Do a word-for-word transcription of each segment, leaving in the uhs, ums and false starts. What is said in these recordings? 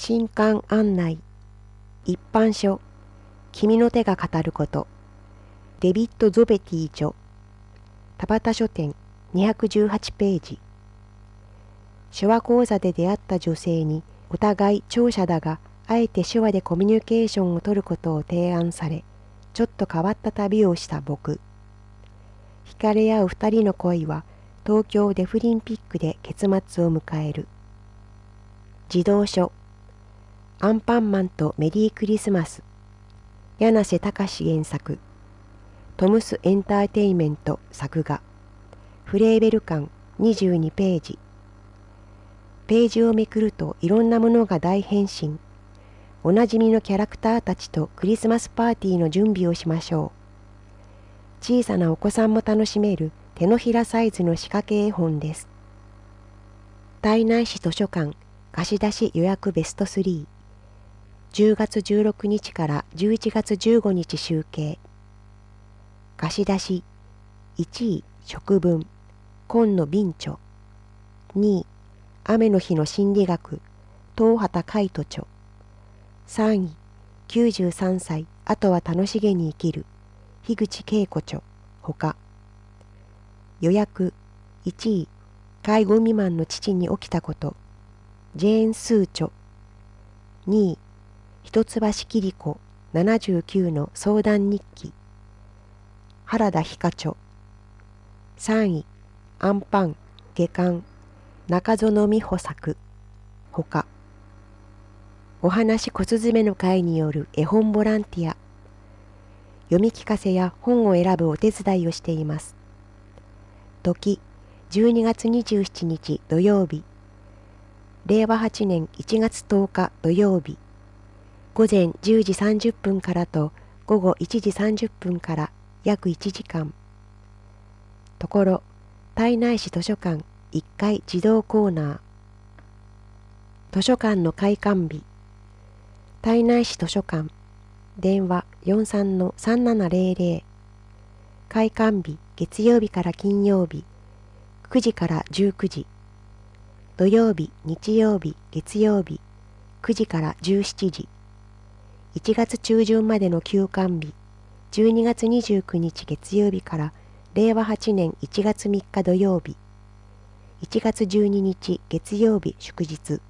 新刊案内、一般書、君の手が語ること、デビッド・ゾベティ著、田端書店にひゃくじゅうはちページ。手話講座で出会った女性に、お互い聴者だが、あえて手話でコミュニケーションを取ることを提案され、ちょっと変わった旅をした僕。惹かれ合う二人の恋は、東京デフリンピックで結末を迎える。児童書、アンパンマンとメリークリスマス、柳瀬隆原作、トムスエンターテイメント作画、フレーベル館にじゅうにページ。ページをめくるといろんなものが大変身。おなじみのキャラクターたちとクリスマスパーティーの準備をしましょう。小さなお子さんも楽しめる手のひらサイズの仕掛け絵本です。胎内市図書館貸し出し予約ベストスリー。じゅうがつじゅうろくにちからじゅういちがつじゅうごにち集計。貸し出しいちい食文今野敏著、にい雨の日の心理学東畑海人著、さんいきゅうじゅうさんさいあとは楽しげに生きる樋口恵子著ほか。予約いちい介護未満の父に起きたことジェーン・スー著、にい一橋桐子ななじゅうきゅうの相談日記原田ひか著、さんいアンパン下巻中園美穂作ほか。お話小雀の会による絵本ボランティア、読み聞かせや本を選ぶお手伝いをしています。時じゅうにがつにじゅうしちにち土曜日、れいわはちねんいちがつとおか土曜日、午前じゅうじさんじゅっぷんからと午後いちじさんじゅっぷんから約いちじかん。ところ、胎内市図書館いっかい児童コーナー。図書館の開館日、胎内市図書館、電話 よんさんのさんななぜろぜろ。開館日月曜日から金曜日、くじからじゅうくじ。土曜日、日曜日、月曜日、くじからじゅうしちじ。いちがつちゅうじゅんまでの休館日、じゅうにがつにじゅうくにち月曜日かられいわはちねんいちがつみっか土曜日、いちがつじゅうににち月曜日祝日。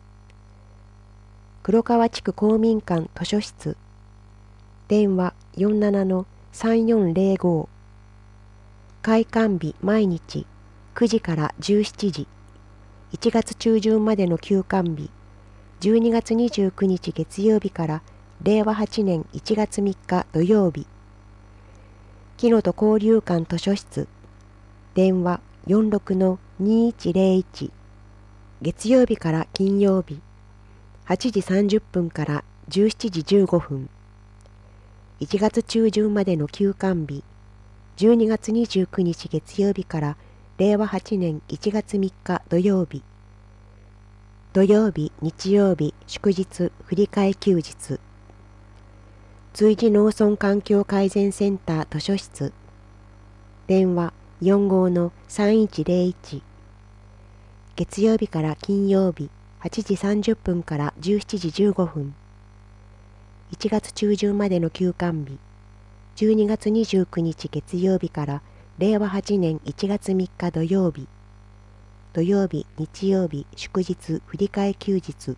黒川地区公民館図書室、電話 よんななのさんよんぜろご。開館日毎日くじからじゅうしちじ。いちがつちゅうじゅんまでの休館日、じゅうにがつにじゅうくにち月曜日かられいわはちねんいちがつみっか土曜日。木のと交流館図書室、電話 よんろくのにいちぜろいち。月曜日から金曜日、はちじさんじゅっぷんからじゅうしちじじゅうごふん。いちがつちゅうじゅんまでの休館日、じゅうにがつにじゅうくにち月曜日かられいわはちねんいちがつみっか土曜日。土曜日、日曜日、祝日、振り替え休日。築地農村環境改善センター図書室、電話よんごのさんいちぜろいち。月曜日から金曜日、はちじさんじゅっぷんからじゅうしちじじゅうごふん。いちがつちゅうじゅんまでの休館日、じゅうにがつにじゅうくにち月曜日かられいわはちねんいちがつみっか土曜日。土曜日、日曜日、祝日、振り替え休日。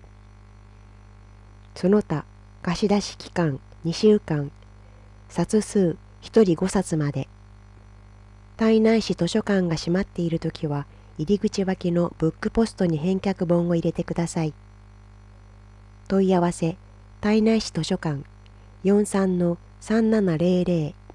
その他、貸し出し期間にしゅうかん、冊数ひとりごさつまで。胎内市図書館が閉まっているときは、入り口脇のブックポストに返却本を入れてください。問い合わせ、胎内市図書館 よんさんのさんななぜろぜろ。